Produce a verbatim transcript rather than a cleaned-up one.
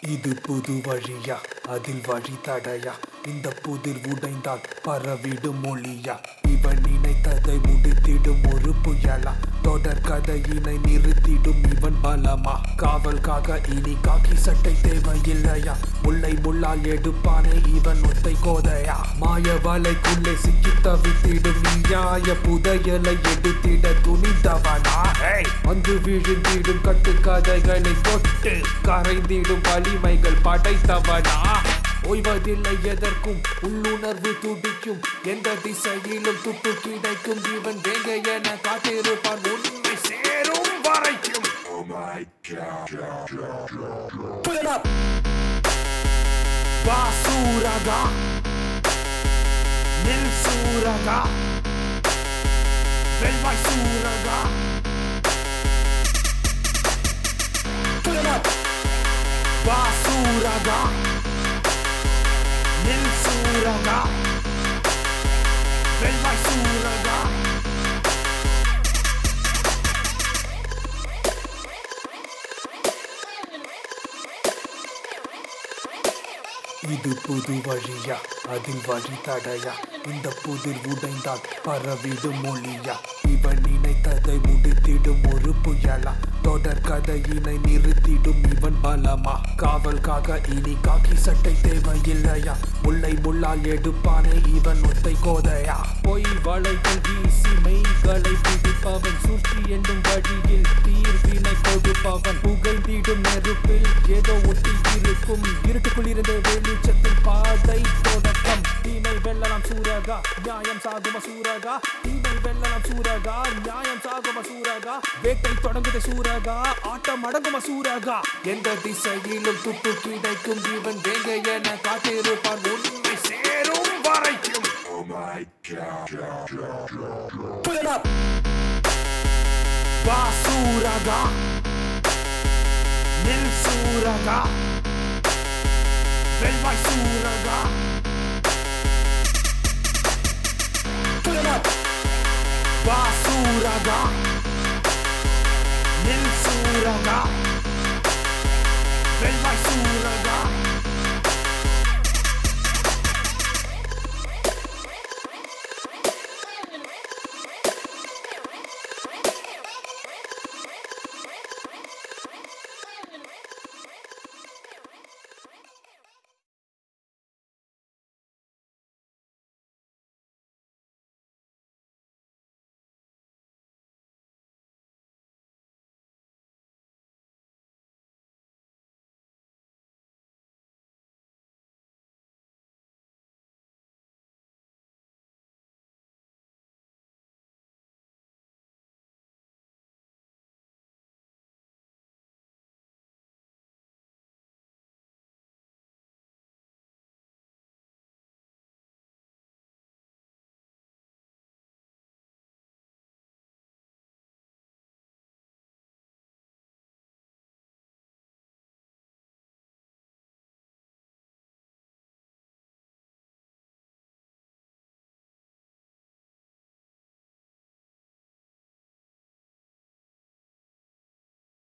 இது புது வழியா அதில் வழி தடையா இந்த புதிர் உடைந்தால் பரவிடும் மொழியா இவன் நினைத்ததை முடித்திடும் ஒரு புயலா தொடர் கதையினை நிறுத்திடும் இவன் பலமா காவல்காக இனி காக்கி சட்டை தேவையில்லையா முல்லை முள்ளால் எடுப்பானே இவன் ஒத்தை கோதையா மாய வலைக்குள்ளே சிக்கி தவித்திடும் நியாய புதையலை எடுத்திட துணிந்தவனா வந்து விழுந்திடும் கட்டுக்கதைகளை தொட்டு கரைந்திடும் வலிமைகள் படைத்தவனா ஓய்வதில்லை எதற்கும் உள்ளுணர்வு துடிக்கும் எந்த திசையிலும் துட்டு கிடைக்கும் இவன் வேங்க என காத்திருப்பான் உண்மை சேரும் வரைக்கும். Oh my God. Put it up. Basuraga Nil Suraga Velvai Suraga Put it up. Basuraga Nil Suraga Velvai Suraga இது புது வழியா அதில் வழி தடையா இந்த புதிர் உடைந்தால் பரவிடும் மொழியா இவன் நினைத்ததை முடித்திடும் ஒரு புயலா தொடர் கதையினை நிறுத்திடும் இவன் பலமா காவல்காக இனி காக்கி சட்டை தேவையில்லையா முல்லை முள்ளால் எடுப்பானே இவன் ஒத்தை கோதையா பொய் வளைகள் வீசி மெய்களை பிடிப்பவன் சூழ்ச்சி என்னும் வழியில் தீர்வினை கொடுப்பவன் புகைந்திடும் நெருப்பில் ஏதோ ஒட்டி இருக்கும் இருட்டுக்குள் இருந்த வெளிச்சத்தில் பாதை தொடக்கம் தீமை வெல்லலாம் சூரகா நியாயம் சாகும சூரகா தீமை வெல்லலாம் சூரகா நியாயம் சாகும சூரகா வேட்டை தொடங்குத சூரகா ஆட்டம் அடங்கும சூரகா எந்த திசையிலும் துட்டு கிடைக்கும் இவன் வேங்க என காத்திருப்பான் உண்மை சேரும் வரைக்கும். Oh my God. Put it up. Basuraga Nil Suraga Velvai Suraga Put it up. Basuraga Nil Suraga Velvai Suraga